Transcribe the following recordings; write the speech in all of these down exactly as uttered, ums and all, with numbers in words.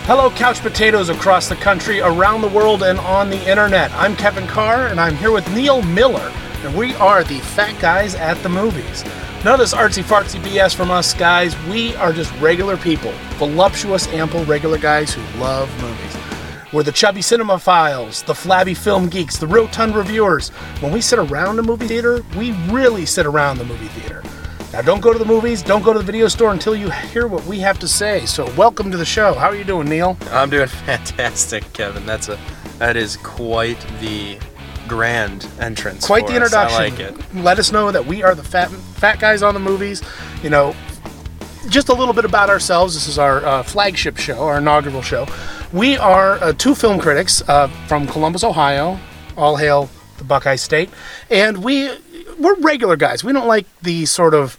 Hello, couch potatoes across the country, around the world, and on the internet. I'm Kevin Carr, and I'm here with Neil Miller, and we are the Fat Guys at the Movies. None of this artsy-fartsy B S from us, guys. We are just regular people, voluptuous, ample, regular guys who love movies. We're the chubby cinemaphiles, the flabby film geeks, the rotund reviewers. When we sit around the movie theater, we really sit around the movie theater. Now, don't go to the movies, don't go to the video store until you hear what we have to say. So, welcome to the show. How are you doing, Neil? I'm doing fantastic, Kevin. That's a that is quite the grand entrance. Quite for the introduction. Us. I like it. Let us know that we are the fat fat guys on the movies. You know, just a little bit about ourselves. This is our uh, flagship show, our inaugural show. We are uh, two film critics uh, from Columbus, Ohio. All hail the Buckeye State, and we. We're regular guys. We don't like the sort of,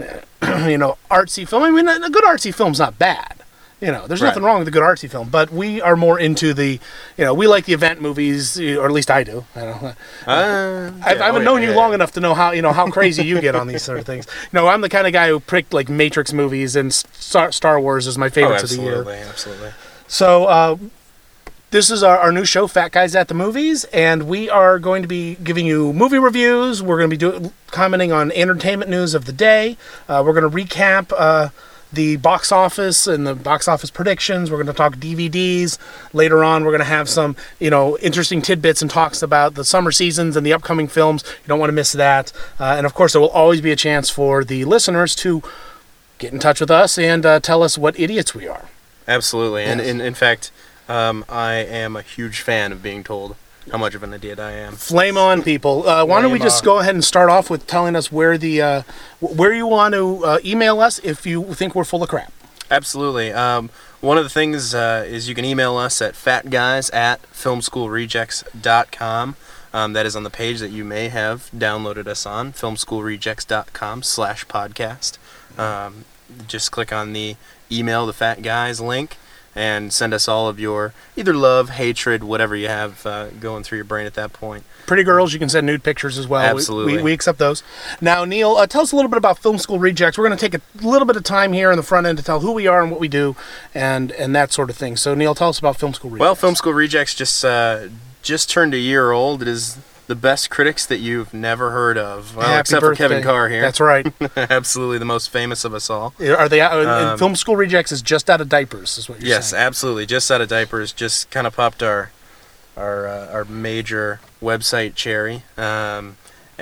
you know, artsy film. I mean, a good artsy film's not bad. You know, there's right. nothing wrong with a good artsy film. But we are more into the, you know, we like the event movies, or at least I do. I don't know. Uh, yeah, I, I haven't oh, known yeah, you yeah. long enough to know how, you know, how crazy you get on these sort of things. No, I'm the kind of guy who picked like Matrix movies and Star, Star Wars as my favorites oh, of the year. Absolutely, absolutely. So, uh, this is our, our new show, Fat Guys at the Movies, and we are going to be giving you movie reviews. We're going to be do, commenting on entertainment news of the day. Uh, we're going to recap uh, the box office and the box office predictions. We're going to talk D V Ds. Later on, we're going to have some, you know, interesting tidbits and talks about the summer seasons and the upcoming films. You don't want to miss that. Uh, and, of course, there will always be a chance for the listeners to get in touch with us and uh, tell us what idiots we are. Absolutely. Yes. And in, in fact... Um, I am a huge fan of being told how much of an idiot I am. Flame on, people. Uh, why don't we just go ahead and start off with telling us where the uh, where you want to uh, email us if you think we're full of crap. Absolutely. Um, one of the things uh, is you can email us at fatguys at filmschoolrejects dot com. Um, that is on the page that you may have downloaded us on, filmschoolrejects dot com slash podcast. Um, just click on the email, the Fat Guys link, and send us all of your either love, hatred, whatever you have uh, going through your brain at that point. Pretty girls, you can send nude pictures as well. Absolutely. We, we, we accept those. Now, Neil, uh, tell us a little bit about Film School Rejects. We're going to take a little bit of time here in the front end to tell who we are and what we do and, and that sort of thing. So, Neil, tell us about Film School Rejects. Well, Film School Rejects just uh, just turned a year old. It is the best critics that you've never heard of. Well, Happy except birthday. for Kevin Carr here. That's right. Absolutely the most famous of us all. Are they? Uh, Um, Film School Rejects is just out of diapers, is what you're Yes, saying. absolutely. Just out of diapers. Just kind of popped our our uh, our major website cherry, um,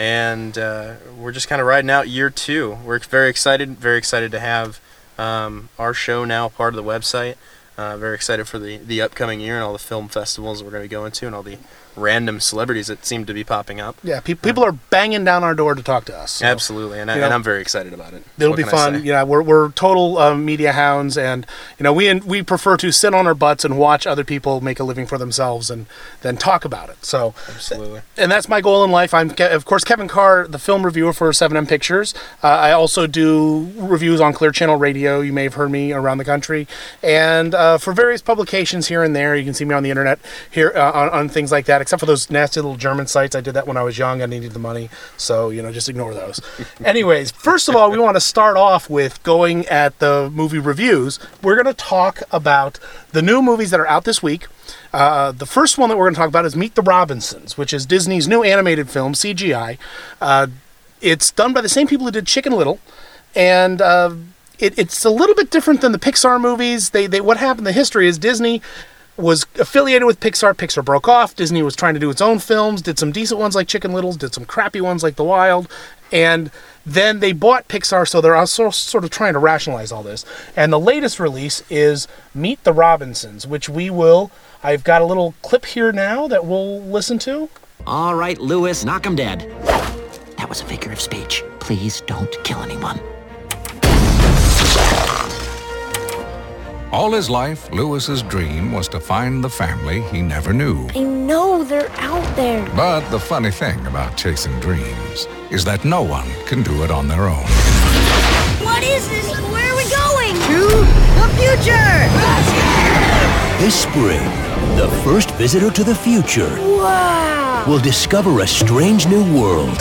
and uh, we're just kind of riding out year two. We're very excited. Very excited to have um, our show now part of the website. Uh, very excited for the, the upcoming year and all the film festivals we're going to be going to and all the random celebrities that seem to be popping up. Yeah, pe- people are banging down our door to talk to us. So. Absolutely, and, I, you know, and I'm very excited about it. It'll What be can I fun. say? You know, we're we're total uh, media hounds, and you know, we we prefer to sit on our butts and watch other people make a living for themselves, and then talk about it. So, Absolutely. and that's my goal in life. I'm Ke- of course Kevin Carr, the film reviewer for seven M Pictures. Uh, I also do reviews on Clear Channel Radio. You may have heard me around the country, and uh, for various publications here and there. You can see me on the internet here uh, on, on things like that. Except for those nasty little German sites. I did that when I was young. I needed the money, so you know, just ignore those. Anyways, first of all, we want to start off with going at the movie reviews. We're going to talk about the new movies that are out this week. Uh, the first one that we're going to talk about is Meet the Robinsons, which is Disney's new animated film, C G I. Uh, it's done by the same people who did Chicken Little, and uh, it, it's a little bit different than the Pixar movies. They, they, what happened, the history is Disney was affiliated with Pixar. Pixar broke off. Disney was trying to do its own films, did some decent ones like Chicken Littles, did some crappy ones like The Wild, and then they bought Pixar, so they're also sort of trying to rationalize all this. And the latest release is Meet the Robinsons, which we will, I've got a little clip here now that we'll listen to. All right, Lewis, knock him dead. That was a figure of speech. Please don't kill anyone. All his life, Lewis's dream was to find the family he never knew. I know they're out there. But the funny thing about chasing dreams is that no one can do it on their own. What is this? Where are we going? To the future! This spring, the first visitor to the future Wow! will discover a strange new world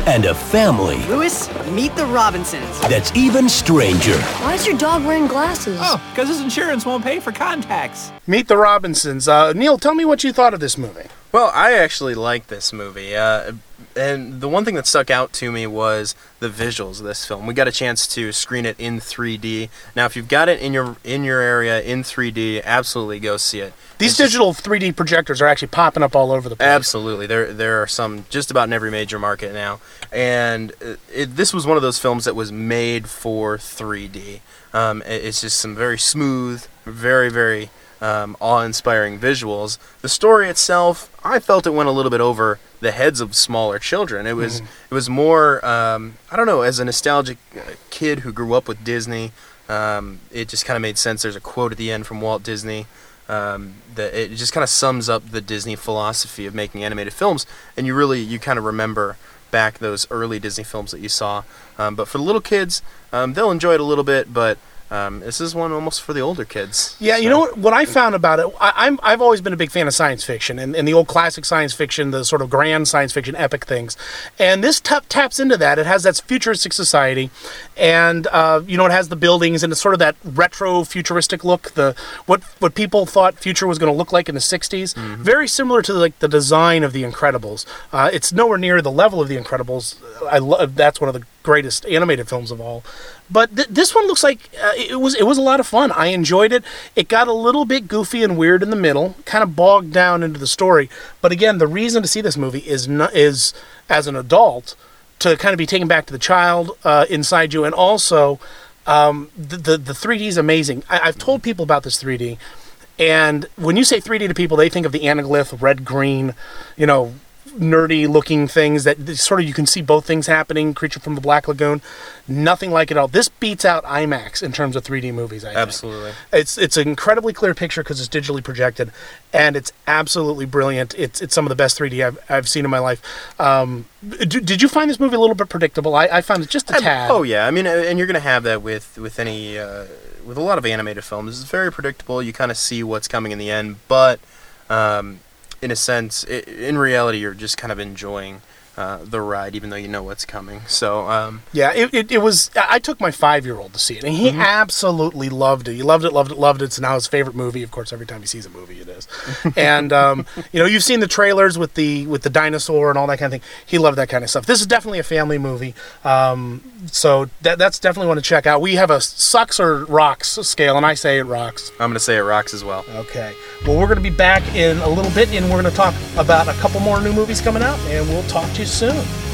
and a family Lewis, meet the Robinsons. that's even stranger. Why is your dog wearing glasses? Oh, because his insurance won't pay for contacts. Meet the Robinsons. Uh, Neil, tell me what you thought of this movie. Well, I actually like this movie. Uh, and the one thing that stuck out to me was the visuals of this film. We got a chance to screen it in three D. Now, if you've got it in your in your area in three D, absolutely go see it. These It's digital three D projectors are actually popping up all over the place. Absolutely, there there are some just about in every major market now, and it, it, this was one of those films that was made for three D. Um, it, it's just some very smooth, very very um, awe-inspiring visuals. The story itself, I felt it went a little bit over the heads of smaller children. It was mm-hmm. it was more um, I don't know, as a nostalgic kid who grew up with Disney, um, it just kind of made sense. There's a quote at the end from Walt Disney. Um, that it just kind of sums up the Disney philosophy of making animated films, and you really you kind of remember back those early Disney films that you saw. Um, but for the little kids, um, they'll enjoy it a little bit, but um, this is one almost for the older kids. Yeah, so. You know what? What I found about it, I, I'm I've always been a big fan of science fiction and, and the old classic science fiction, the sort of grand science fiction epic things, and this t- taps into that. It has that futuristic society, and uh, you know it has the buildings and it's sort of that retro futuristic look. The what what people thought future was going to look like in the sixties, mm-hmm. very similar to like the design of The Incredibles. Uh, it's nowhere near the level of The Incredibles. I love that's one of the greatest animated films of all. But th- this one looks like uh, it was it was a lot of fun. I enjoyed it. It got a little bit goofy and weird in the middle, kind of bogged down into the story. But again, the reason to see this movie is not, is as an adult to kind of be taken back to the child uh, inside you, and also um, the, the the three D is amazing. I, I've told people about this three D, and when you say three D to people, they think of the anaglyph, red green, you know. Nerdy looking things that sort of you can see both things happening. Creature from the Black Lagoon, nothing like it all. This beats out IMAX in terms of three D movies. I think. Absolutely, it's it's an incredibly clear picture because it's digitally projected, and it's absolutely brilliant. It's it's some of the best three D I've I've seen in my life. Um, d- did you find this movie a little bit predictable? I, I found it just a tad. I, oh yeah, I mean, and you're gonna have that with with any uh, with a lot of animated films. It's very predictable. You kind of see what's coming in the end, but. Um, In a sense, it, in reality, you're just kind of enjoying uh, the ride, even though you know what's coming. So, um, yeah, it, it, it was. I took my five-year-old to see it, and he mm-hmm. absolutely loved it. He loved it, loved it, loved it. It's now his favorite movie. Of course, every time he sees a movie, it is. And um, you know, you've seen the trailers with the with the dinosaur and all that kind of thing. He loved that kind of stuff. This is definitely a family movie. Um, so that that's definitely one to check out. We have a sucks or rocks scale, and I say it rocks. I'm going to say it rocks as well. Okay. Well, we're going to be back in a little bit, and we're going to talk about a couple more new movies coming out, and we'll talk to you soon.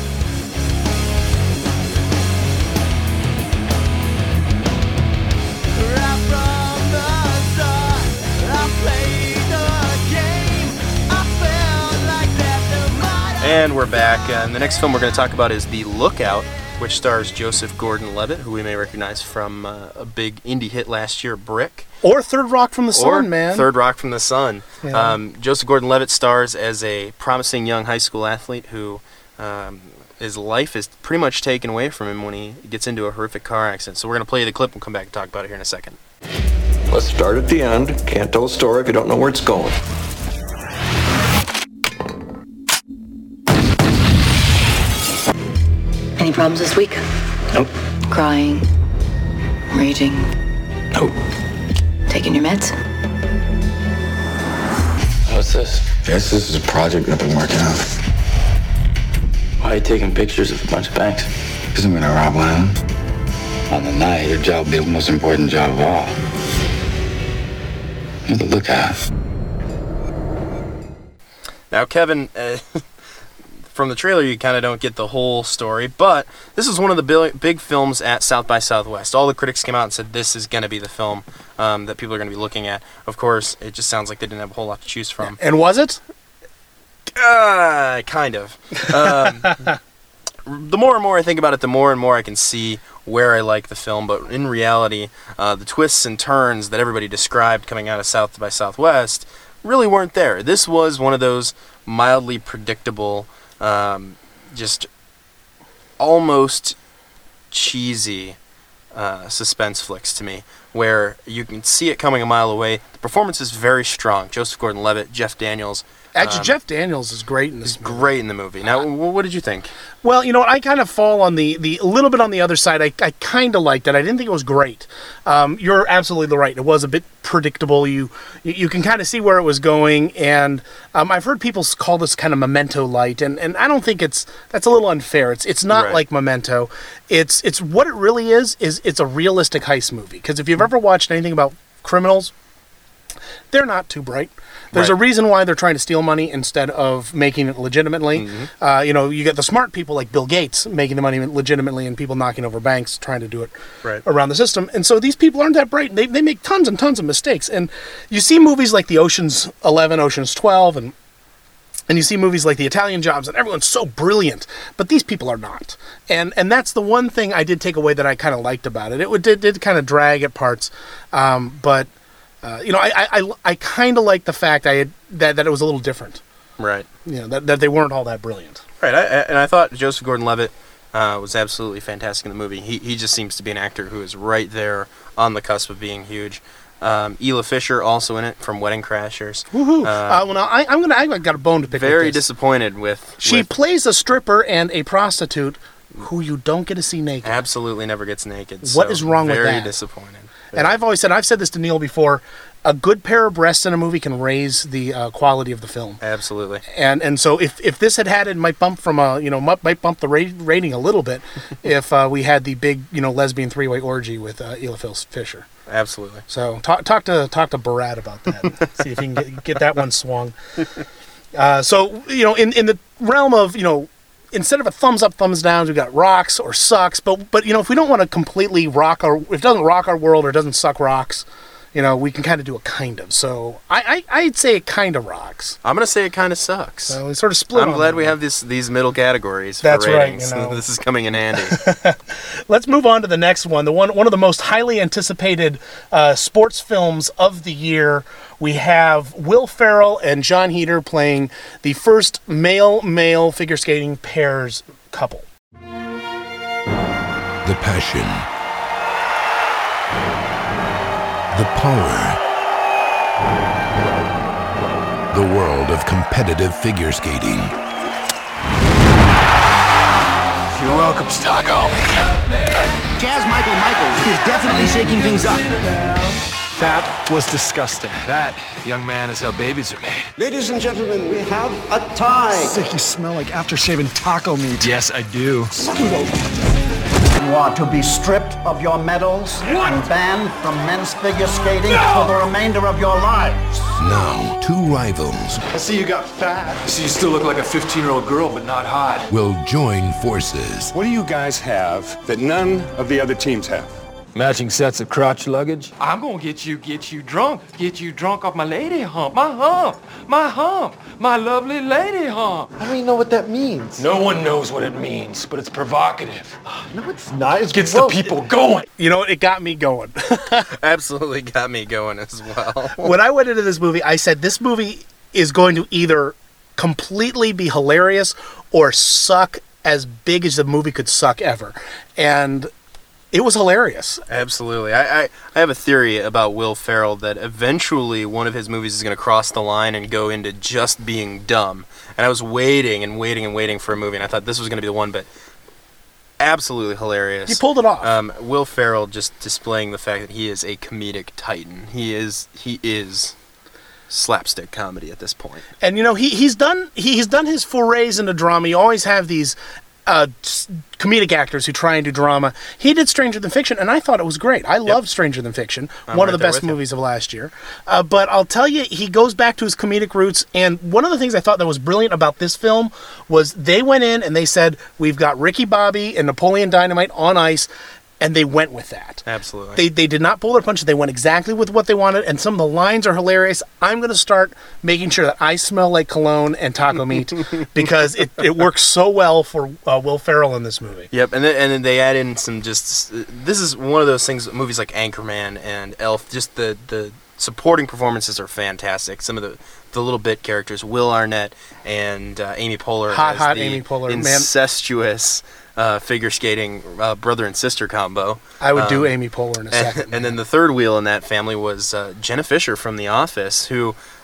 And we're back, and the next film we're going to talk about is The Lookout, which stars Joseph Gordon-Levitt, who we may recognize from uh, a big indie hit last year, Brick. Or Third Rock from the Sun, or man. Third Rock from the Sun. Yeah. Um, Joseph Gordon-Levitt stars as a promising young high school athlete who um, his life is pretty much taken away from him when he gets into a horrific car accident. So we're going to play the clip and come back and talk about it here in a second. Let's start at the end. Can't tell a story if you don't know where it's going. Any problems this week? Nope. Crying? Raging? Nope. Taking your meds? What's this? Yes, this is a project I've been working on. Why are you taking pictures of a bunch of banks? Because I'm gonna rob one of them. On the night, your job will be the most important job of all. You're the lookout. Now, Kevin... Uh, From the trailer, you kind of don't get the whole story, but this is one of the big, big films at South by Southwest. All the critics came out and said this is going to be the film um, that people are going to be looking at. Of course, it just sounds like they didn't have a whole lot to choose from. And was it? Uh, kind of. Um, the more and more I think about it, the more and more I can see where I like the film, but in reality, uh, the twists and turns that everybody described coming out of South by Southwest really weren't there. This was one of those mildly predictable... Um, just almost cheesy uh, suspense flicks to me, where you can see it coming a mile away. The performance is very strong. Joseph Gordon-Levitt, Jeff Daniels, Actually, Um, Jeff Daniels is great in this He's movie. great in the movie. Now, wh- what did you think? Well, you know, I kind of fall on the, the a little bit on the other side. I, I kind of liked it. I didn't think it was great. Um, you're absolutely right. It was a bit predictable. You you, you can kind of see where it was going, and um, I've heard people s- call this kind of Memento light, and, and I don't think it's that's a little unfair. It's it's not Right. like Memento. It's it's what it really is. Is it's a realistic heist movie. Because if you've ever watched anything about criminals, they're not too bright. There's Right. a reason why they're trying to steal money instead of making it legitimately. Mm-hmm. Uh, you know, you get the smart people like Bill Gates making the money legitimately and people knocking over banks trying to do it Right. around the system. And so these people aren't that bright. They, they make tons and tons of mistakes. And you see movies like the Ocean's eleven, Ocean's twelve, and and you see movies like The Italian Jobs, and everyone's so brilliant, but these people are not. And and that's the one thing I did take away that I kind of liked about it. It would, did, did kind of drag at parts, um, but uh, you know, I I, I, I kind of like the fact I had, that that it was a little different. Right. You know, that that they weren't all that brilliant. Right. I, I- and I thought Joseph Gordon-Levitt uh, was absolutely fantastic in the movie. He he just seems to be an actor who is right there on the cusp of being huge. Um, Ela Fisher also in it from Wedding Crashers. Woohoo! Uh, Uh, well, now I, I'm gonna I got a bone to pick. Very with this. disappointed with. She with plays a stripper and a prostitute who you don't get to see naked. absolutely never gets naked. What so is wrong with very that? disappointed. And I've always said, I've said this to Neil before, a good pair of breasts in a movie can raise the uh, quality of the film. Absolutely. And and so if, if this had had it, might bump from a you know might, might bump the ra- rating a little bit if uh, we had the big you know lesbian three way orgy with uh, Ela Fisher. Absolutely. So talk talk to talk to Barat about that. See if you can get, get that one swung. Uh, so you know in, in the realm of you know. Instead of a thumbs up, thumbs down, we've got rocks or sucks. But but you know, if we don't want to completely rock our, if it doesn't rock our world or doesn't suck rocks, you know, we can kind of do a kind of. So I, I I'd say it kind of rocks. I'm gonna say it kind of sucks. So we sort of split. I'm on glad that we one. have this these middle categories That's for right, ratings. you know. This is coming in handy. Let's move on to the next one. The one one of the most highly anticipated uh, sports films of the year. We have Will Ferrell and John Heder playing the first male-male figure skating pairs couple. The passion. The power. The world of competitive figure skating. You're welcome, Stocko. Jazz Michael Michaels is definitely shaking things up. That was disgusting. That, young man, is how babies are made. Ladies and gentlemen, we have a tie. Sick, you smell like after-shaven taco meat. Yes, I do. You are to be stripped of your medals and banned from men's figure skating for the remainder of your lives. Now, two rivals I see you got fat. I see you still look like a fifteen-year-old girl, but not hot. will join forces. What do you guys have that none of the other teams have? Matching sets of crotch luggage. I'm gonna get you, get you drunk. Get you drunk off my lady hump. My hump. My hump. My lovely lady hump. I don't even know what that means. No one knows what it means, but it's provocative. No, it's not. It gets the people going. You know, it got me going. Absolutely got me going as well. When I went into this movie, I said this movie is going to either completely be hilarious or suck as big as the movie could suck ever. And it was hilarious. Absolutely. I, I, I have a theory about Will Ferrell that eventually one of his movies is going to cross the line and go into just being dumb. And I was waiting and waiting and waiting for a movie, and I thought this was going to be the one, but absolutely hilarious. He pulled it off. Um, Will Ferrell just displaying the fact that he is a comedic titan. He is he is slapstick comedy at this point. And you know, he he's done he, he's done his forays into drama. You always have these uh, comedic actors who try and do drama. He did Stranger Than Fiction, and I thought it was great. I yep. loved Stranger Than Fiction, I'm one right of the best movies of last year. Uh, but I'll tell you, he goes back to his comedic roots, and one of the things I thought that was brilliant about this film was they went in and they said, we've got Ricky Bobby and Napoleon Dynamite on ice, and they went with that. Absolutely. They they did not pull their punches. They went exactly with what they wanted, and some of the lines are hilarious. I'm going to start making sure that I smell like cologne and taco meat because it, it works so well for uh, Will Ferrell in this movie. Yep, and then, and then they add in some just... This is one of those things, movies like Anchorman and Elf, just the, the supporting performances are fantastic. Some of the, the little bit characters, Will Arnett and uh, Amy Poehler. Hot, as hot the Amy Poehler. incestuous... Uh, figure skating uh, brother and sister combo. I would um, do Amy Poehler in a second. And, and then the third wheel in that family was uh, Jenna Fisher from The Office, who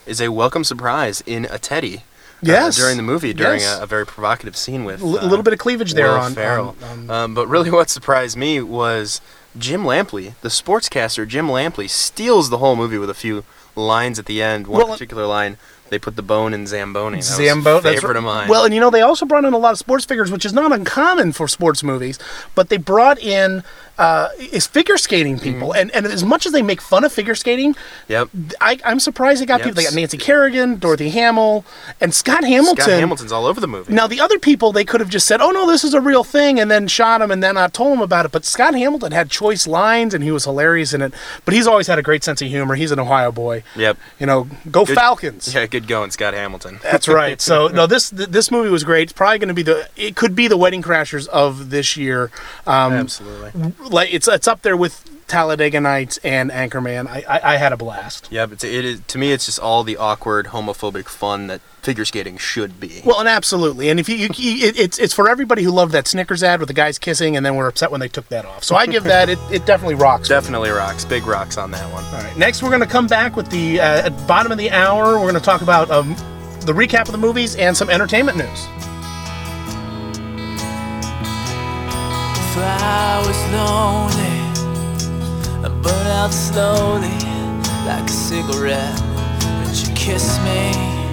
is a welcome surprise in a teddy. Yes. Uh, during the movie, during yes. a, a very provocative scene with a uh, little bit of cleavage there Will on Ferrell. On, on, um, but really, what surprised me was Jim Lampley, the sportscaster. Jim Lampley steals the whole movie with a few lines at the end. One well, particular line. They put the bone in Zamboni. That Zambo, was a favorite right. of mine. Well, and you know, they also brought in a lot of sports figures, which is not uncommon for sports movies, but they brought in uh, is figure skating people. Mm-hmm. And, and as much as they make fun of figure skating, yep. I, I'm surprised they got yep. people. They got Nancy Kerrigan, Dorothy Hamill, and Scott Hamilton. Scott Hamilton's all over the movie. Now, the other people, they could have just said, oh, no, this is a real thing, and then shot him and then I told him about it. But Scott Hamilton had choice lines, and he was hilarious in it. But he's always had a great sense of humor. He's an Ohio boy. Yep. You know, go good, Falcons. Yeah, good going, Scott Hamilton. That's right. So no, this this movie was great. It's probably going to be the it could be the Wedding Crashers of this year. Um, Absolutely. Like it's it's up there with Talladega Nights and Anchorman. I I, I had a blast. Yeah, but it is to me. It's just all the awkward, homophobic fun that figure skating should be. Well, and absolutely. And if you, you it, it's it's for everybody who loved that Snickers ad with the guys kissing and then were upset when they took that off. So I give that it it definitely rocks. Definitely rocks. Big rocks on that one. All right. Next, we're going to come back with the uh, at bottom of the hour. We're going to talk about um. the recap of the movies, and some entertainment news. If I was lonely, I burn out slowly like a cigarette. Would you kiss me?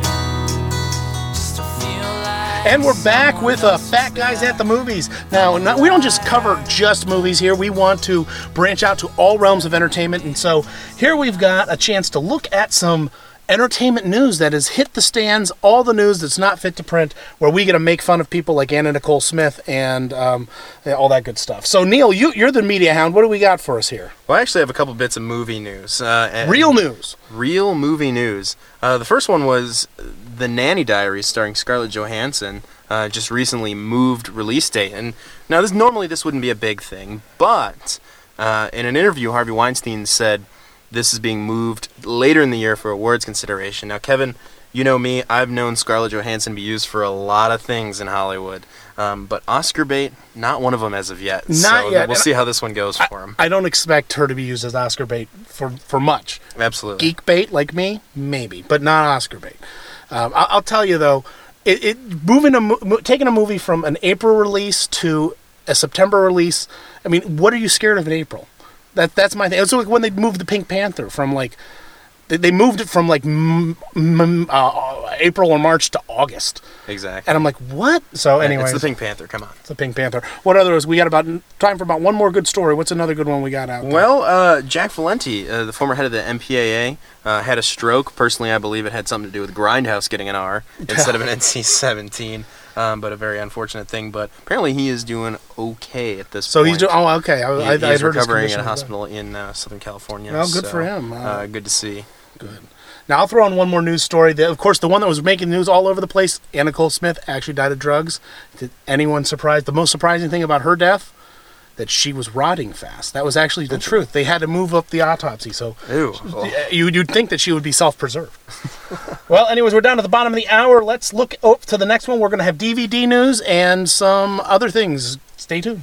Just to feel like and we're back with uh, Fat Guys at the Movies. Now, not, we don't just cover just movies here. We want to branch out to all realms of entertainment, and so here we've got a chance to look at some entertainment news that has hit the stands, all the news that's not fit to print, where we get to make fun of people like Anna Nicole Smith and um, all that good stuff. So, Neil, you, you're the media hound. What do we got for us here? Well, I actually have a couple bits of movie news. Uh, real news. Real movie news. Uh, the first one was The Nanny Diaries, starring Scarlett Johansson, uh, just recently moved release date. And now, this normally this wouldn't be a big thing, but uh, in an interview, Harvey Weinstein said, this is being moved later in the year for awards consideration. Now, Kevin, you know me. I've known Scarlett Johansson be used for a lot of things in Hollywood. Um, but Oscar bait, not one of them as of yet. Not so yet. We'll see how this one goes I, for him. I don't expect her to be used as Oscar bait for, for much. Absolutely. Geek bait, like me, maybe, but not Oscar bait. Um, I, I'll tell you, though, it, it moving a, mo- taking a movie from an April release to a September release, I mean, what are you scared of in April? That that's my thing. It's like when they moved the Pink Panther from like, they, they moved it from like m- m- uh, April or March to August. Exactly. And I'm like, what? So anyway, it's the Pink Panther. Come on, it's the Pink Panther. What others? We got about time for about one more good story. What's another good one we got out there? Well, uh, Jack Valenti, uh, the former head of the M P A A, uh, had a stroke. Personally, I believe it had something to do with Grindhouse getting an R instead of an N C seventeen. Um, but a very unfortunate thing. But apparently he is doing okay at this so point. So he's doing, oh, okay. I, he, I, he's I'd heard recovering in a hospital in uh, Southern California. Well, good so, for him. Uh, uh, good to see. Good. Now, I'll throw in one more news story. The, of course, the one that was making news all over the place, Anna Nicole Smith actually died of drugs. Did anyone surprised? The most surprising thing about her death? That she was rotting fast. That was actually the truth. They had to move up the autopsy, so Ew. You, you'd think that she would be self-preserved. Well, anyways, we're down to the bottom of the hour. Let's look up to the next one. We're going to have D V D news and some other things. Stay tuned.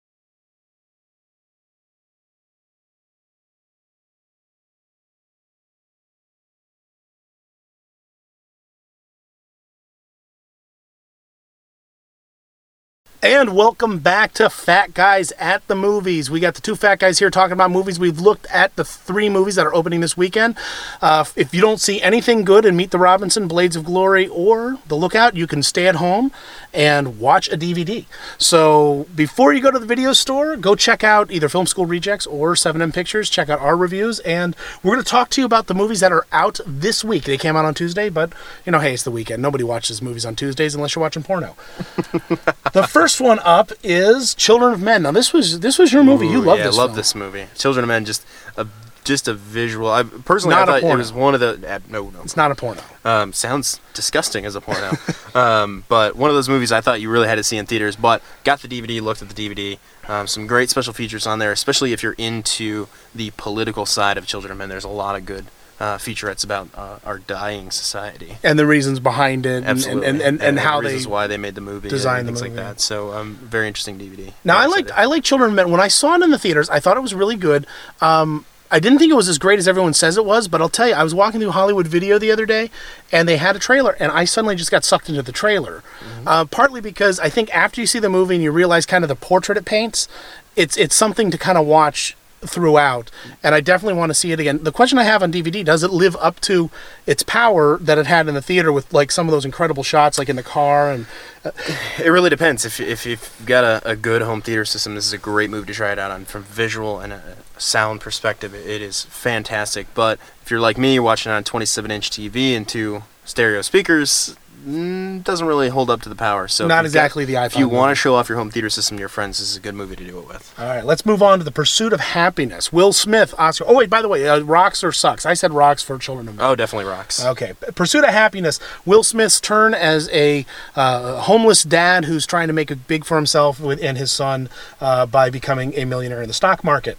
And welcome back to Fat Guys at the Movies. We got the two fat guys here talking about movies. We've looked at the three movies that are opening this weekend. Uh, if you don't see anything good in Meet the Robinson, Blades of Glory, or The Lookout, you can stay at home and watch a D V D. So before you go to the video store, go check out either Film School Rejects or seven M Pictures. Check out our reviews, and we're going to talk to you about the movies that are out this week. They came out on Tuesday, but, you know, hey, it's the weekend. Nobody watches movies on Tuesdays unless you're watching porno. The first one up is Children of Men. Now, this was this was your movie. Ooh, you love yeah, this I love film. this movie. Children of Men, just a just a visual. I personally Not I a thought porno. it was one of the uh, no no. It's not a porno. Um, sounds disgusting as a porno. um, but one of those movies I thought you really had to see in theaters. But got the D V D, looked at the D V D. Um, some great special features on there, especially if you're into the political side of Children of Men. There's a lot of good uh, featurettes about uh, our dying society And the reasons behind it, and, Absolutely. and, and, and, and how the they reasons why they made the movie, designed and things the movie. like that. So, um, very interesting D V D. Now, Very I like excited. I like Children of Men. When I saw it in the theaters, I thought it was really good. Um, I didn't think it was as great as everyone says it was, but I'll tell you, I was walking through Hollywood Video the other day, and they had a trailer, and I suddenly just got sucked into the trailer. Mm-hmm. Uh, partly because I think after you see the movie and you realize kind of the portrait it paints, it's it's something to kind of watch throughout, and I definitely want to see it again. The question I have on D V D, does it live up to its power that it had in the theater with like some of those incredible shots like in the car? And uh, it really depends. If, if you've got a, a good home theater system, this is a great movie to try it out on. From visual and a sound perspective, it is fantastic. But if you're like me, you're watching it on twenty-seven inch T V and two stereo speakers, Mm, doesn't really hold up to the power. So not exactly got, the iPhone. If you movie. want to show off your home theater system to your friends, this is a good movie to do it with. All right, let's move on to The Pursuit of Happiness. Will Smith, Oscar. Oh wait, by the way, uh, rocks or sucks? I said rocks for Children of Men. Oh, definitely rocks. Okay, Pursuit of Happiness. Will Smith's turn as a uh, homeless dad who's trying to make it big for himself with, and his son uh, by becoming a millionaire in the stock market.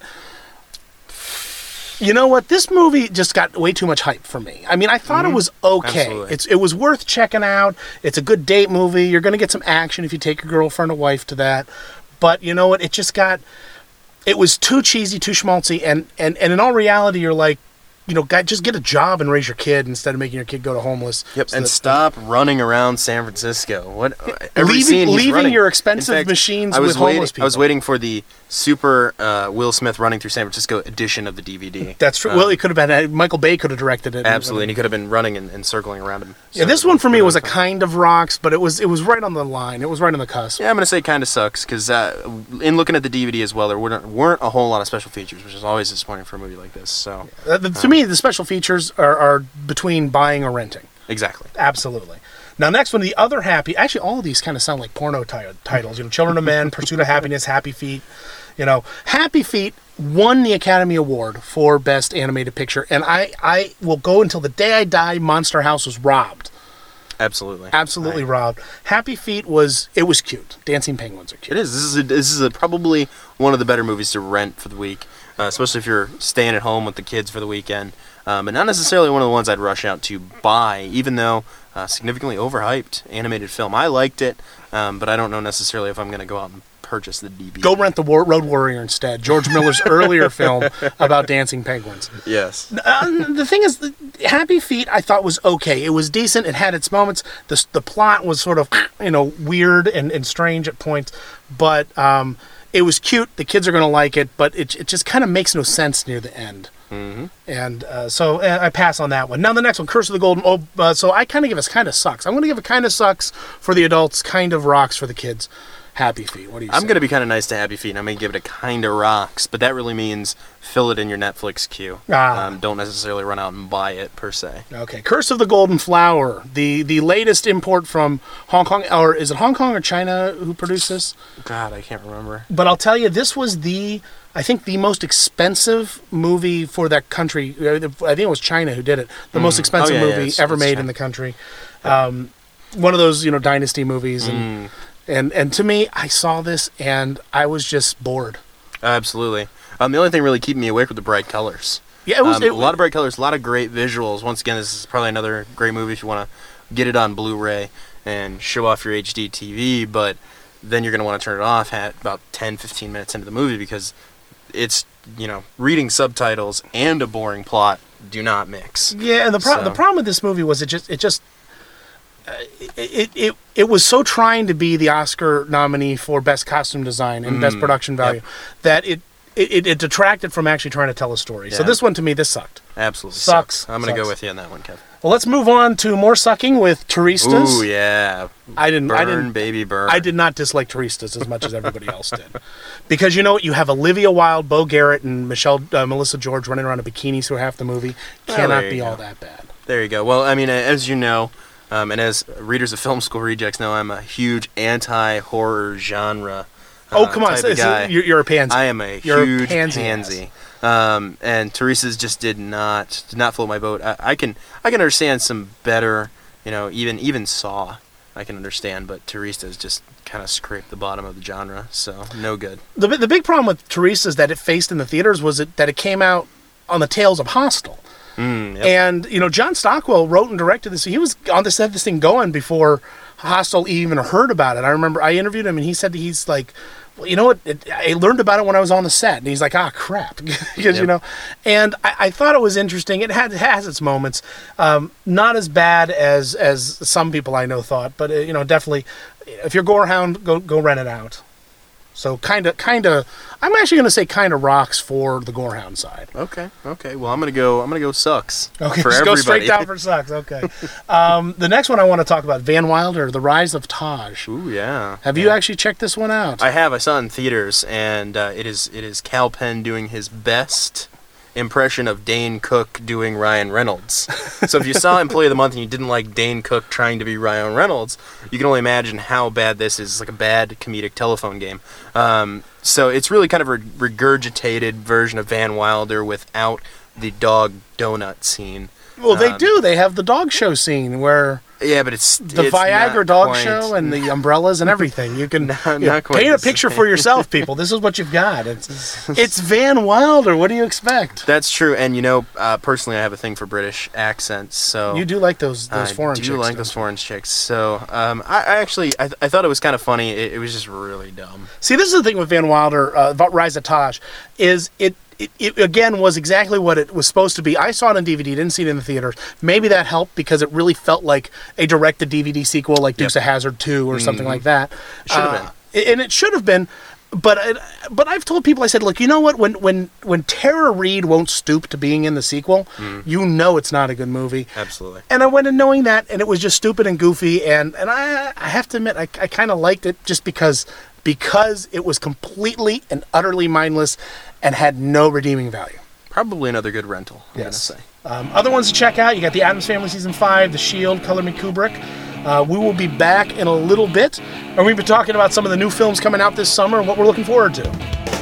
You know what? This movie just got way too much hype for me. I mean, I thought mm-hmm. it was okay. Absolutely. It's it was worth checking out. It's a good date movie. You're going to get some action if you take your girlfriend or wife to that. But you know what? It just got... It was too cheesy, too schmaltzy, and, and, and in all reality, you're like, you know, just get a job and raise your kid instead of making your kid go to homeless. Yep, so and that, stop running around San Francisco. What? Every leaving scene he's leaving running. your expensive fact, machines I was with homeless waiting, people. I was waiting for the super uh, Will Smith running through San Francisco edition of the D V D. That's true. Um, well, it could have been uh, Michael Bay could have directed it. Absolutely, and he could have been running and, and circling around him. Yeah, this one for me was a kind of rocks, but it was it was right on the line. It was right on the cusp. Yeah, I'm gonna say kind of sucks because uh, in looking at the D V D as well, there weren't, weren't a whole lot of special features, which is always disappointing for a movie like this. So yeah. uh, the, to um, me, the special features are, are between buying or renting. Exactly. Absolutely. Now, next one, the other happy. Actually, all of these kind of sound like porno t- titles. You know, Children of Men, Pursuit of Happiness, Happy Feet. You know, Happy Feet won the Academy Award for Best Animated Picture, and I, I will go until the day I die. Monster House was robbed. Absolutely. Absolutely right. robbed. Happy Feet was it was cute. Dancing penguins are cute. It is. This is a, this is a, probably one of the better movies to rent for the week, uh, especially if you're staying at home with the kids for the weekend. Um, but not necessarily one of the ones I'd rush out to buy, even though uh, significantly overhyped animated film. I liked it, um, but I don't know necessarily if I'm going to go out and purchase the D V D. Go rent the War- Road Warrior instead. George Miller's earlier film about dancing penguins. Yes. Uh, the thing is, Happy Feet I thought was okay. It was decent. It had its moments. The the plot was sort of you know weird and, and strange at points, but um, it was cute. The kids are going to like it, but it it just kind of makes no sense near the end. Mm-hmm. And uh, so uh, I pass on that one. Now the next one, Curse of the Golden. Oh, uh, so I kind of give us kind of sucks. I'm going to give it kind of sucks for the adults, kind of rocks for the kids. Happy Feet. What do you? I'm say? going to be kind of nice to Happy Feet, and I'm going to give it a kind of rocks, but that really means fill it in your Netflix queue. Ah. Um, don't necessarily run out and buy it per se. Okay, Curse of the Golden Flower, the the latest import from Hong Kong, or is it Hong Kong or China who produced this? God, I can't remember. But I'll tell you, this was the, I think, the most expensive movie for that country. I think it was China who did it. The mm. most expensive oh, yeah, movie yeah, it's, ever it's made China. in the country. Um, one of those, you know, dynasty movies, and Mm. and and to me, I saw this and I was just bored. Absolutely. Um, the only thing really keeping me awake were the bright colors. Yeah, it was um, it, a lot of bright colors, a lot of great visuals. Once again, this is probably another great movie if you want to get it on Blu-ray and show off your H D T V, but then you're going to want to turn it off at about ten, fifteen minutes into the movie because it's, you know, reading subtitles and a boring plot do not mix. Yeah, and the pro- So- the problem with this movie was it just it just uh, it, it it it was so trying to be the Oscar nominee for best costume design and Mm, best production value yep. that it, it it detracted from actually trying to tell a story. So Yeah. this one to me, this sucked. Absolutely Sucks. I'm going to go Sucks. with you on that one, Kev. Well, let's move on to more sucking with Turistas. Ooh, yeah. I didn't. Burn, I didn't. baby, burn. I did not dislike Turistas as much as everybody else did, because you know what? You have Olivia Wilde, Bo Garrett, and Michelle uh, Melissa George running around in bikinis through half the movie. Oh, Cannot there you be go. all that bad. There you go. Well, I mean, as you know, um, and as readers of Film School Rejects know, I'm a huge anti-horror genre Oh, uh, come on. type So, of so guy. you're, you're a pansy. I am a You're huge a pansy. pansy. Um, and Teresa's just did not did not float my boat. I, I can I can understand some better, you know, even even Saw, I can understand, but Teresa's just kind of scraped the bottom of the genre, so no good. The the big problem with Teresa's that it faced in the theaters was it, that it came out on the tails of Hostel. Mm, yep. And, you know, John Stockwell wrote and directed this. He was on this, had this thing going before Hostel even heard about it. I remember I interviewed him, and he said that he's like, well, you know what? It, I learned about it when I was on the set, and he's like, ah, crap, because yep. you know. And I, I thought it was interesting. It had it has its moments, um, not as bad as as some people I know thought, but uh, you know, definitely, if you're Gorehound, go go rent it out. So kind of, kind of, I'm actually going to say kind of rocks for the Gorehound side. Okay, okay. Well, I'm going to go. I'm going to go sucks. Okay, for just everybody. Go straight down for sucks. Okay. um, the next one I want to talk about, Van Wilder, The Rise of Taj. Ooh, yeah. Have yeah. you actually checked this one out? I have. I saw it in theaters, and uh, it is it is Kal Penn doing his best impression of Dane Cook doing Ryan Reynolds. So if you saw Employee of the Month and you didn't like Dane Cook trying to be Ryan Reynolds, you can only imagine how bad this is. It's like a bad comedic telephone game. Um, so it's really kind of a regurgitated version of Van Wilder without the dog donut scene. Well, they um, do. They have the dog show scene where... Yeah, but it's the it's Viagra dog quite, show and the umbrellas and everything. You can not, you know, not paint a picture for yourself, people. This is what you've got. It's it's Van Wilder. What do you expect? That's true, and you know, uh, personally, I have a thing for British accents. So you do like those those I foreign. I do chicks, like those foreign chicks. So um, I, I actually I, th- I thought it was kind of funny. It, it was just really dumb. See, this is the thing with Van Wilder, uh, about Rise of Taj, is it. It, it, again, was exactly what it was supposed to be. I saw it on D V D, didn't see it in the theaters. Maybe that helped because it really felt like a direct-to-D V D sequel like Dukes yep. of Hazzard two or mm-hmm. something like that. It should have uh, been. And it should have been, but it, but I've told people, I said, look, you know what? When when, when Tara Reid won't stoop to being in the sequel, mm. you know it's not a good movie. Absolutely. And I went in knowing that, and it was just stupid and goofy, and, and I, I have to admit, I, I kind of liked it just because because it was completely and utterly mindless and had no redeeming value. Probably another good rental, I'm yes. going to say. Um, other ones to check out, you got The Addams Family Season five, The Shield, Color Me Kubrick. Uh, we will be back in a little bit, and we've been talking about some of the new films coming out this summer and what we're looking forward to.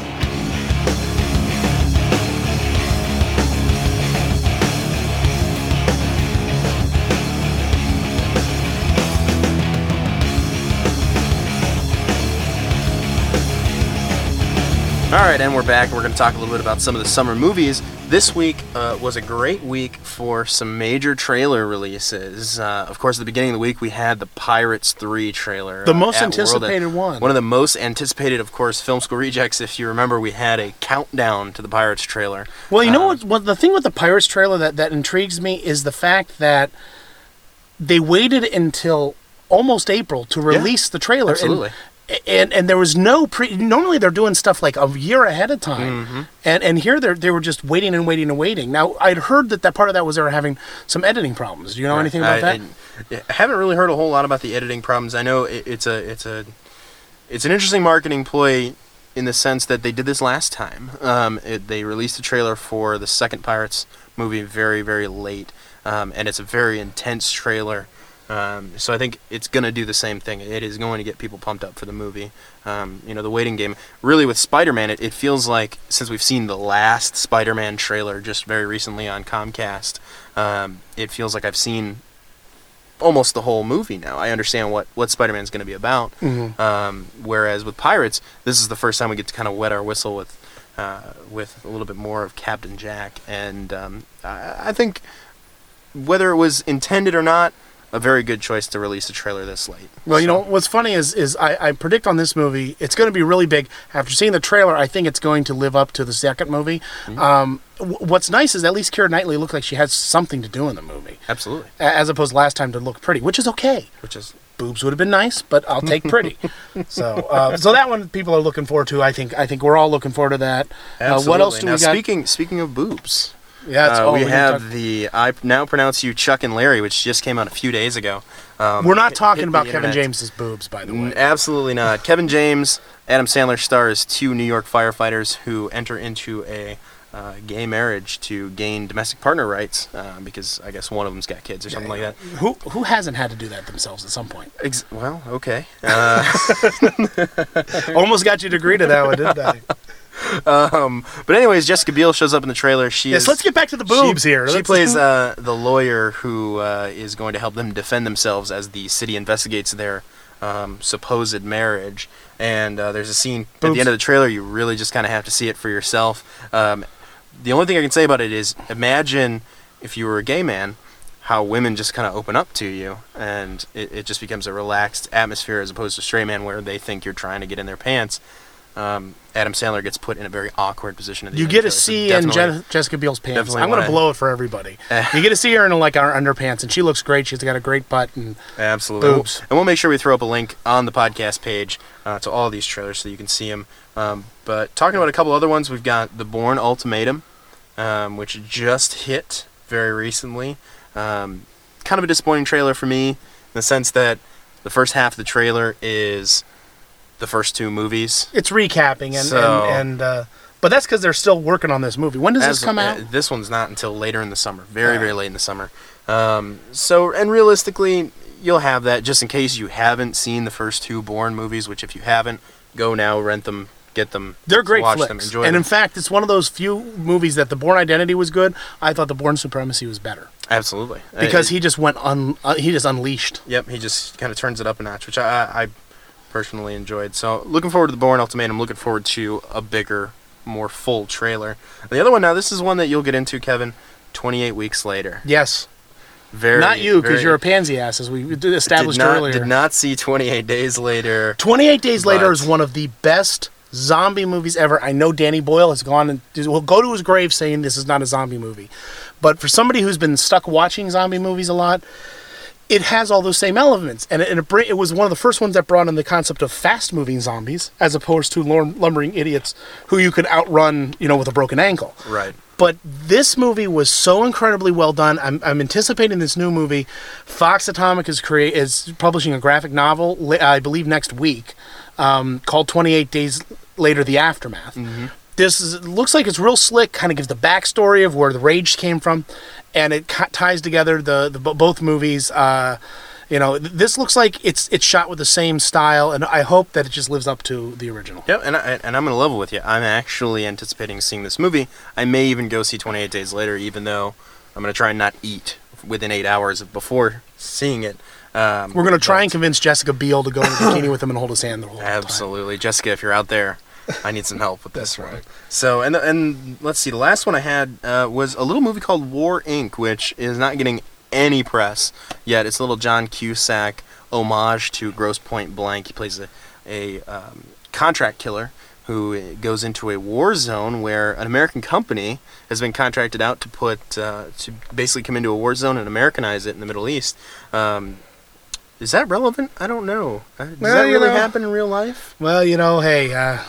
All right, and we're back. We're going to talk a little bit about some of the summer movies. This week uh, was a great week for some major trailer releases. Uh, of course, at the beginning of the week, we had the Pirates three trailer. The most uh, anticipated one. One of the most anticipated, of course, Film School Rejects. If you remember, we had a countdown to the Pirates trailer. Well, you know um, what, what? The thing with the Pirates trailer that, that intrigues me is the fact that they waited until almost April to release yeah, the trailer. Absolutely. And, And and there was no pre. Normally they're doing stuff like a year ahead of time, mm-hmm. and and here they they were just waiting and waiting and waiting. Now I'd heard that that part of that was they were having some editing problems. Do you know right. anything about I, that? I, I haven't really heard a whole lot about the editing problems. I know it, it's a it's a it's an interesting marketing ploy in the sense that they did this last time. Um, it, they released a trailer for the second Pirates movie very very late, um, and it's a very intense trailer. Um, so I think it's going to do the same thing. It is going to get people pumped up for the movie. Um, you know, the waiting game. Really, with Spider-Man, it, it feels like, since we've seen the last Spider-Man trailer just very recently on Comcast, um, it feels like I've seen almost the whole movie now. I understand what, what Spider-Man's going to be about. Mm-hmm. Um, whereas with Pirates, this is the first time we get to kind of wet our whistle with uh, with a little bit more of Captain Jack. And um, I, I think whether it was intended or not, a very good choice to release a trailer this late. Well, you so. know, what's funny is is I, I predict on this movie, it's going to be really big. After seeing the trailer, I think it's going to live up to the second movie. Mm-hmm. Um, w- what's nice is at least Keira Knightley looked like she has something to do in the movie. Absolutely. As opposed to last time to look pretty, which is okay. Which is... Boobs would have been nice, but I'll take pretty. so uh, so that one people are looking forward to. I think I think we're all looking forward to that. Absolutely. Uh, what else do now, we got? Speaking, speaking of boobs... Yeah, it's, uh, oh, we, we have talk- the I Now Pronounce You Chuck and Larry, which just came out a few days ago. Um, We're not hit, talking hit about Kevin internet. James's boobs, by the way. Absolutely not. Kevin James, Adam Sandler stars two New York firefighters who enter into a uh, gay marriage to gain domestic partner rights uh, because I guess one of them's got kids or something yeah, like that. Who who hasn't had to do that themselves at some point? Ex- well, okay. Uh, Almost got you to agree to that one, didn't I? Um, but anyways, Jessica Biel shows up in the trailer. She yes, is, let's get back to the boobs she, here. She let's plays uh, the lawyer who uh, is going to help them defend themselves as the city investigates their um, supposed marriage. And uh, there's a scene boobs. At the end of the trailer. You really just kind of have to see it for yourself. Um, the only thing I can say about it is, imagine if you were a gay man, how women just kind of open up to you, and it, it just becomes a relaxed atmosphere as opposed to Stray Man where they think you're trying to get in their pants. Um, Adam Sandler gets put in a very awkward position. At the you end get of to the see so in Je- Jessica Biel's pants. I'm going to wanna... blow it for everybody. You get to see her in like our underpants, and she looks great. She's got a great butt and absolutely boobs. And we'll make sure we throw up a link on the podcast page uh, to all these trailers so you can see them. Um, but talking about a couple other ones, we've got The Bourne Ultimatum, um, which just hit very recently. Um, kind of a disappointing trailer for me in the sense that the first half of the trailer is the first two movies. It's recapping, and so, and, and uh, but that's because they're still working on this movie. When does as, this come out? Uh, this one's not until later in the summer, very yeah. very late in the summer. Um, so, and realistically, you'll have that just in case you haven't seen the first two Bourne movies. Which, if you haven't, go now, rent them, get them. They're great watch flicks, them, enjoy and them. in fact, it's one of those few movies that the Bourne Identity was good. I thought the Bourne Supremacy was better. Absolutely, because it, he just went un, uh, he just unleashed. Yep, he just kind of turns it up a notch, which I. I personally enjoyed. So looking forward to the Bourne Ultimatum, looking forward to a bigger, more full trailer. The other one now, this is one that you'll get into, Kevin, twenty-eight weeks later. Yes. Very Not you, because very, you're a pansy ass, as we established did not, earlier. Did not see twenty-eight days later. twenty-eight days later is one of the best zombie movies ever. I know Danny Boyle has gone and will go to his grave saying this is not a zombie movie. But for somebody who's been stuck watching zombie movies a lot, it has all those same elements, and it, and it, it was one of the first ones that brought in the concept of fast-moving zombies, as opposed to lumbering idiots who you could outrun, you know, with a broken ankle. Right. But this movie was so incredibly well done. I'm, I'm anticipating this new movie. Fox Atomic is create is publishing a graphic novel, I believe next week, um, called twenty-eight Days Later: The Aftermath. Mm-hmm. This is, looks like it's real slick, kind of gives the backstory of where the rage came from, and it ca- ties together the, the both movies. Uh, you know, th- this looks like it's it's shot with the same style, and I hope that it just lives up to the original. Yep, and, I, and I'm going to level with you. I'm actually anticipating seeing this movie. I may even go see twenty-eight Days Later, even though I'm going to try and not eat within eight hours before seeing it. Um, We're going to try and convince Jessica Biel to go in a bikini with him and hold his hand the whole absolutely. time. Absolutely. Jessica, if you're out there, I need some help with this That's one. right. So, and and let's see, the last one I had uh, was a little movie called War Incorporated, which is not getting any press yet. It's a little John Cusack homage to Grosse Pointe Blank. He plays a, a um, contract killer who goes into a war zone where an American company has been contracted out to put uh, to basically come into a war zone and Americanize it in the Middle East. Um, is that relevant? I don't know. Uh, does well, that really know, happen in real life? Well, you know, hey, uh,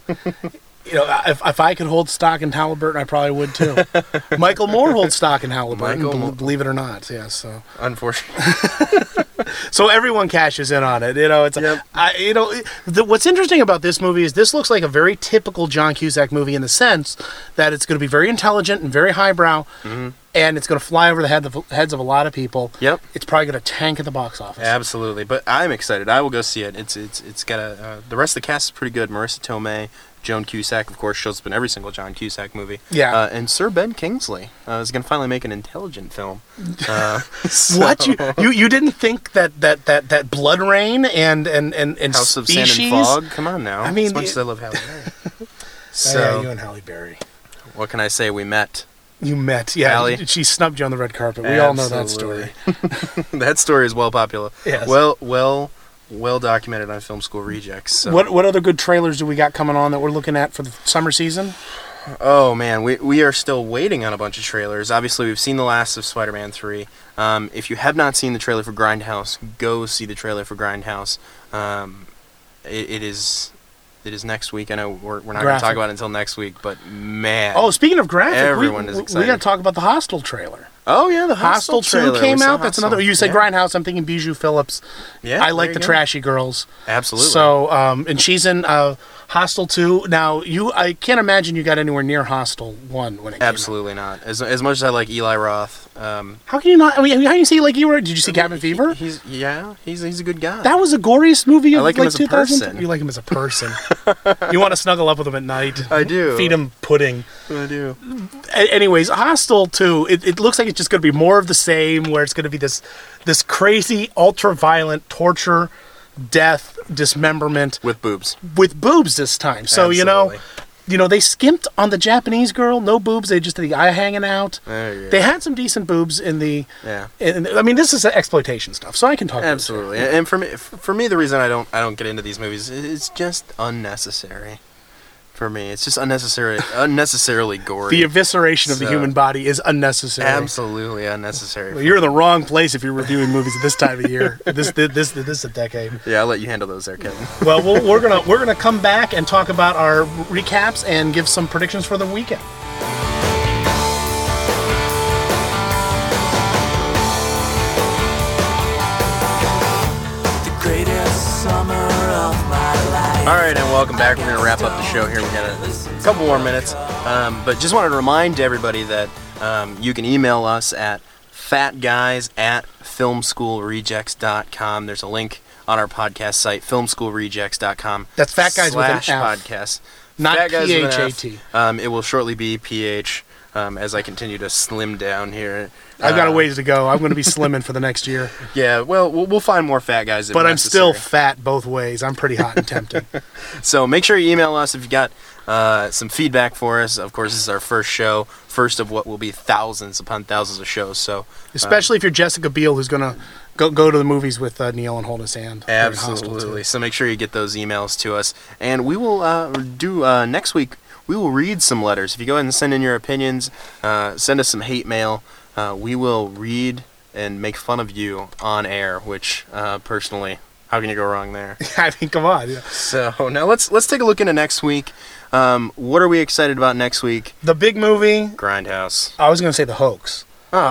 you know, if if I could hold stock in Halliburton, I probably would too. Michael Moore holds stock in Halliburton, Michael b- Moore. believe it or not. Yes, so unfortunately. So everyone cashes in on it. You know, it's yep. I, you know the, what's interesting about this movie is this looks like a very typical John Cusack movie in the sense that it's going to be very intelligent and very highbrow, mm-hmm. and it's going to fly over the head of, heads of a lot of people. Yep, it's probably going to tank at the box office. Absolutely, but I'm excited. I will go see it. It's it's it's got a uh, the rest of the cast is pretty good. Marissa Tomei. Joan Cusack, of course, shows up in every single John Cusack movie. Yeah. Uh, and Sir Ben Kingsley uh, is going to finally make an intelligent film. Uh, so. What? You, you you didn't think that that, that, that Blood Rain and, and, and, and House Species? of Sand and Fog? Come on now. I mean, as much it, as I love Halle Berry. So, yeah, you and Halle Berry. What can I say? We met. You met, yeah. Halle. She snubbed you on the red carpet. We Absolutely. all know that story. That story is well popular. Yes. Well, well... Well documented on Film School Rejects. So. What what other good trailers do we got coming on that we're looking at for the summer season? Oh man, we we are still waiting on a bunch of trailers. Obviously, we've seen the last of Spider-Man three. Um, if you have not seen the trailer for Grindhouse, go see the trailer for Grindhouse. Um, it, it is it is next week. I know we're we're not going to talk about it until next week, but man. Oh, speaking of graphic, everyone we, is excited. We got to talk about the Hostel trailer. Oh yeah, the Hostel, Hostel trailer. two came out. Hostel. That's another. You said yeah. Grindhouse. I'm thinking Bijou Phillips. Yeah, I like the go. trashy girls. Absolutely. So, um, and she's in uh, Hostel two. Now, you, I can't imagine you got anywhere near Hostel one when it Absolutely came out. not. As as much as I like Eli Roth. Um, how can you not? I mean, how can you see like you were? Did you see Cabin he, Fever? He's yeah. He's he's a good guy. That was the goriest movie of I like like him as a person. You like him as a person. You want to snuggle up with him at night. I do. Feed him pudding. I do. A- anyways, Hostel two. It, it looks like it's just going to be more of the same. Where it's going to be this this crazy, ultra violent torture, death, dismemberment with boobs. With boobs this time. So Absolutely. you know. you know, they skimped on the Japanese girl. No boobs. They just had the eye hanging out. There you go. They had some decent boobs in the. Yeah. In, I mean, this is exploitation stuff, so I can talk. Absolutely. About it. And for me, for me, the reason I don't I don't get into these movies is just unnecessary. For me, it's just unnecessary, unnecessarily gory. The evisceration of so, the human body is unnecessary. Absolutely unnecessary. Well, you're in the wrong place if you're reviewing movies at this time of year. This this this, this is a decade. Yeah, I'll let you handle those there, Kevin. Well, we'll we're gonna we're gonna come back and talk about our recaps and give some predictions for the weekend. The greatest summer of my life. All right, and welcome back. We're going to wrap up the show here. We got a couple more minutes, um, but just wanted to remind everybody that um, you can email us at fatguys at filmschoolrejects dot com. There's a link on our podcast site, filmschoolrejects dot com. That's Fat Guys with an F. Podcast. Not Fat Guys P with H an A F. T. Um, it will shortly be P H um, as I continue to slim down here. I've got a Uh, ways to go. I'm going to be slimming for the next year. Yeah, well, we'll, we'll find more fat guys if But I'm necessary. still fat both ways. I'm pretty hot and tempting. So make sure you email us if you got uh, some feedback for us. Of course, this is our first show, first of what will be thousands upon thousands of shows. So, especially um, if you're Jessica Biel, who's going to go go to the movies with uh, Neil and hold his hand. Absolutely. So make sure you get those emails to us, and we will uh, do uh, next week. We will read some letters. If you go ahead and send in your opinions, uh, send us some hate mail. Uh, we will read and make fun of you on air, which uh, personally, how can you go wrong there? I mean, come on. Yeah. So now let's let's take a look into next week. Um, what are we excited about next week? The big movie. Grindhouse. I was going to say The Hoax.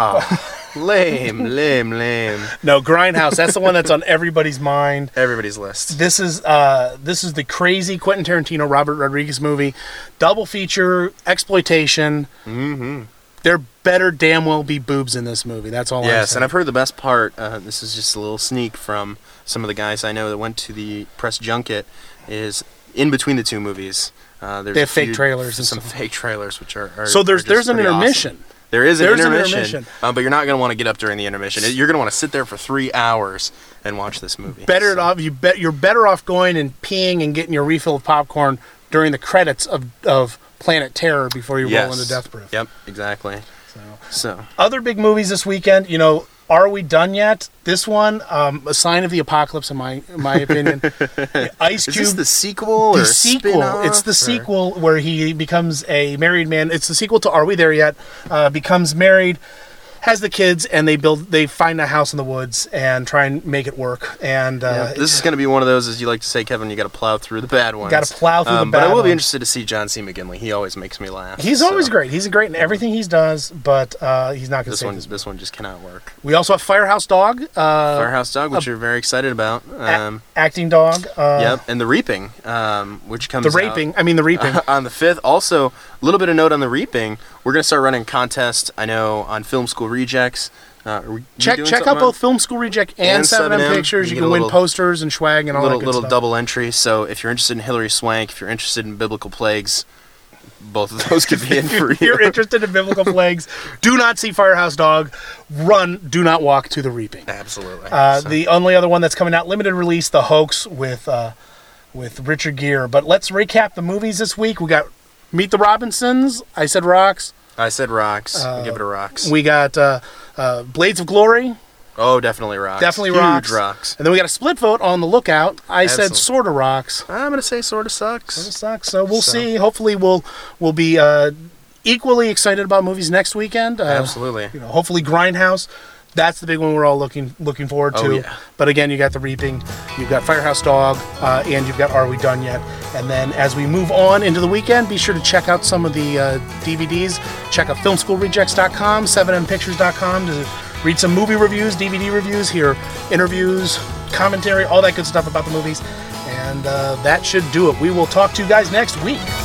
Oh, lame, lame, lame. No, Grindhouse. That's the one that's on everybody's mind. Everybody's list. This is uh, this is the crazy Quentin Tarantino, Robert Rodriguez movie. Double feature, exploitation. Mm-hmm. There better damn well be boobs in this movie. That's all I'm saying. Yes, and I've heard the best part, uh, this is just a little sneak from some of the guys I know that went to the press junket, is in between the two movies. Uh, there's they have a few, fake trailers. And some stuff. fake trailers, which are, are So there's are there's an intermission. Awesome. There is an there's intermission, an intermission. Uh, but you're not going to want to get up during the intermission. You're going to want to sit there for three hours and watch this movie. Better so. off you bet you're better off going and peeing and getting your refill of popcorn during the credits of of Planet Terror before you yes. roll into Death Proof. Yep, exactly. So. so other big movies this weekend, you know, Are We Done Yet? This one, um, a sign of the apocalypse, in my in my opinion. Ice Cube. Is this the sequel the or sequel? spin-off, it's the or? sequel where he becomes a married man. It's the sequel to Are We There Yet? Uh, becomes married, has the kids, and they build. They find a house in the woods and try and make it work. And uh, yeah, this is going to be one of those, as you like to say, Kevin. You got to plow through the bad ones. Got to plow through um, the bad But I will ones. be interested to see John C. McGinley. He always makes me laugh. He's so. always great. He's great in everything he does, but uh, he's not going to this say one. this. This one just cannot work. We also have Firehouse Dog. Uh, Firehouse Dog, which uh, you're very excited about. Um, a- acting dog. Uh, yep, and The Reaping, um, which comes The Raping. out, I mean, The Reaping. Uh, on the fifth. Also, a little bit of note on The Reaping. We're going to start running contests, I know, on Film School Rejects. Uh, check check out both Film School Reject and, and seven M Pictures. You, you can win little, posters and swag and all little, that good little stuff. double entry. So if you're interested in Hilary Swank, if you're interested in Biblical Plagues, both of those could be in for you. If you're interested in Biblical Plagues, do not see Firehouse Dog. Run, do not walk to The Reaping. Absolutely. Uh, so. The only other one that's coming out, limited release, The Hoax with uh, with Richard Gere. But let's recap the movies this week. We got Meet the Robinsons. I said rocks. I said rocks. Uh, Give it a rocks. We got uh, uh, Blades of Glory. Oh, definitely rocks. Definitely Huge rocks. rocks. And then we got a split vote on The Lookout. I Absolutely. said sorta rocks. I'm gonna say sorta sucks. Sorta sucks. So we'll so. see. Hopefully we'll we'll be uh, equally excited about movies next weekend. Uh, Absolutely. You know, hopefully Grindhouse. That's the big one we're all looking looking forward to. Oh, yeah. But again, you got The Reaping, you've got Firehouse Dog, uh, and you've got Are We Done Yet? And then as we move on into the weekend, be sure to check out some of the uh, D V Ds. Check out film school rejects dot com, seven m pictures dot com to read some movie reviews, D V D reviews, hear interviews, commentary, all that good stuff about the movies. And uh, that should do it. We will talk to you guys next week.